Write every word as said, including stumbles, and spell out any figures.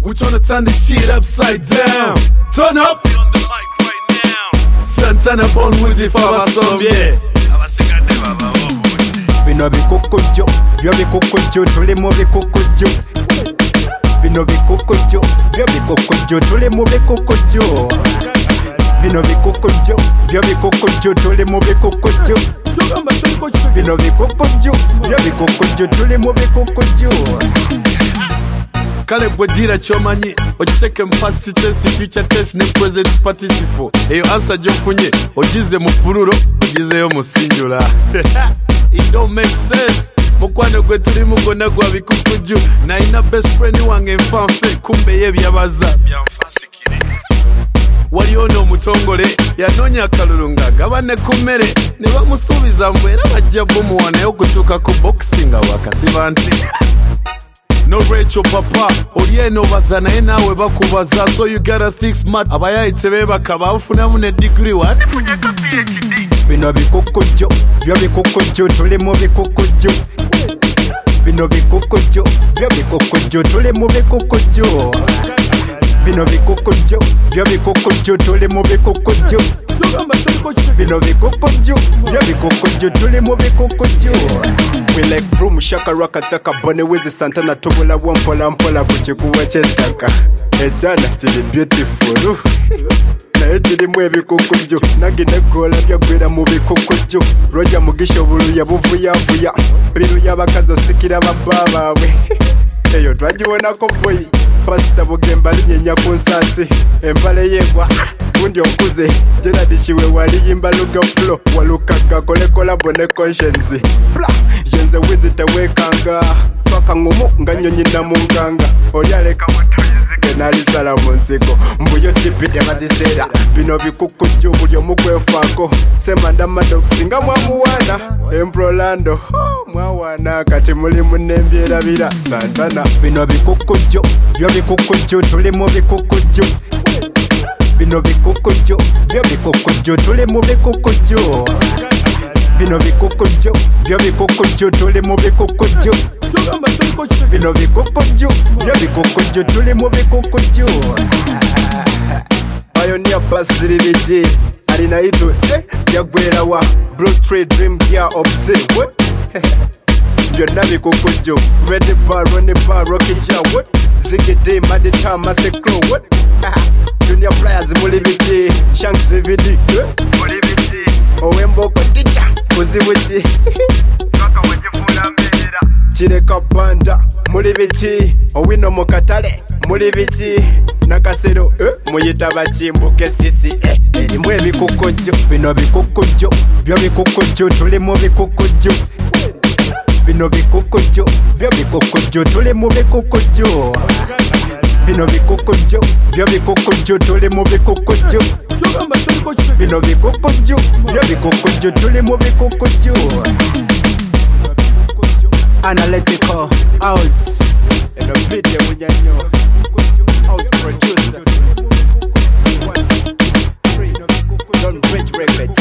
We're trying to turn this shit upside down. Turn up. On the mic right now. Santana Bon Wizzy Fava Sombie. Bino bikokojo, byo bikokojo, tuli mu bikokojo. Bino bikokojo, byo bikokojo, tuli mu bikokojo. Bino bikokojo, byo bikokojo, tuli mu bikokojo. Bino bikokojo, byo bikokojo, tuli mu bikokojo. Kale bwedira chomanyi ochiteke mpasi test future test ne present participle eyo answer jofunye ogize mu puluro ogize yo musinjula. It don't make sense. Mukwano gwe tuli mugona gwa bikukuju na ina best friend wange mfanfe kumbe ye byabaza byamfansikire. Wali ono mutongole yanonya akalulunga gabane kumere ne bamusubiza mbwera bajja bumuwane okutuka ku boxing wakasiba nti no Rachel papa olieno baza naye nawe bakubaza so you gotta think smart abayayitse bebaka bafunamu ne degree wani munyaka P H D. Bino bikokojo, byo bikokojo, tuli mu bikokojo. Bino bikokojo, byo bikokojo, tuli mu bikokojo. Bino bikokojo, byo bikokojo, tuli mu bikokojo. Bino bikokojo, byo bikokojo, tuli mu bikokojo. We like from Shaka Raka Taka Bonnie Wizzy Santana Tobola Wampola Mpola Kuchikuwa Chetaka. Ejana tili beautiful. Na etili mwe bikokojo nagine gola byagwira mu bikokojo. Roja mugisho bulu ya buvuya vuya. Biru yabakazo sikira bababa we. Eyo twajiwona ko boy. Pastor Bugemba linyenya ku nsasi. Empale yegwa bundi okuze. Jena dishiwe wali yimba luga flow. Walukaga kole kola bone conscience. Bla yenze wizite wekanga. Paka ngumu nganyonyi na munganga. Olyaleka mutu nalisala munsigo mbuyo tipite bazisera bino bikukujo bulyo mukwefako semanda madox nga mwamuwana emprolando oh, mwawana kati muli munembyera bira Santana. Bino bikukujo, byo bikukujo, tuli mu bikukujo. Bino bikukujo, byo bikukujo, tuli mu bikukujo. Bino bikukujo, byo bikukujo, tuli mu bikukujo. Bino bikukujo, byo bikukujo, tuli mu bikukujo. Pioneer Basiriji, alina itu eh yagwera wa Blue Tree Dream Gear Observe what? Byonna bikukujo, Ready Bar, Ronnie Bar, Rocky Jar what? Ziggy D, Madi Tam, Massacre what? Junior Players, Muli Biji, Shanks D V D Muli Biji, Owemboko Teacher Kuzibuchi Kaka wajifuna mbira Chireka Panda Muli Biji, Owino Mokatale Muli Biji Nakasero eh muyita bachimbuke sisi eh elimwe bikukojo. Bino bikukojo, byo bikukojo, tuli mu bikukojo. Bino bikukojo, byo bikukojo, tuli mu bikukojo. Bino bikukojo, byo bikukojo, tuli mu bikukojo. Bino bikukojo, byo bikukojo, tuli mu bikukojo. Analytical house and a video munyanyo house producer. Don't Bridge Records.